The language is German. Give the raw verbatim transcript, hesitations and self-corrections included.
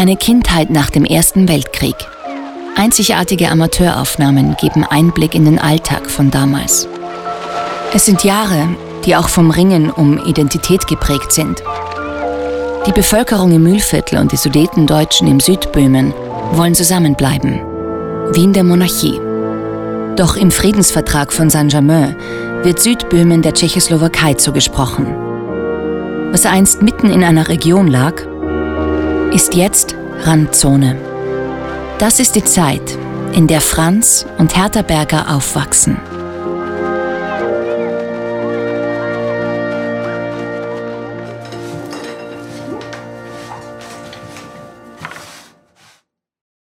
Eine Kindheit nach dem Ersten Weltkrieg. Einzigartige Amateuraufnahmen geben Einblick in den Alltag von damals. Es sind Jahre, die auch vom Ringen um Identität geprägt sind. Die Bevölkerung im Mühlviertel und die Sudetendeutschen im Südböhmen wollen zusammenbleiben, wie in der Monarchie. Doch im Friedensvertrag von Saint-Germain wird Südböhmen der Tschechoslowakei zugesprochen. Was einst mitten in einer Region lag, ist jetzt Randzone. Das ist die Zeit, in der Franz und Hertha Berger aufwachsen.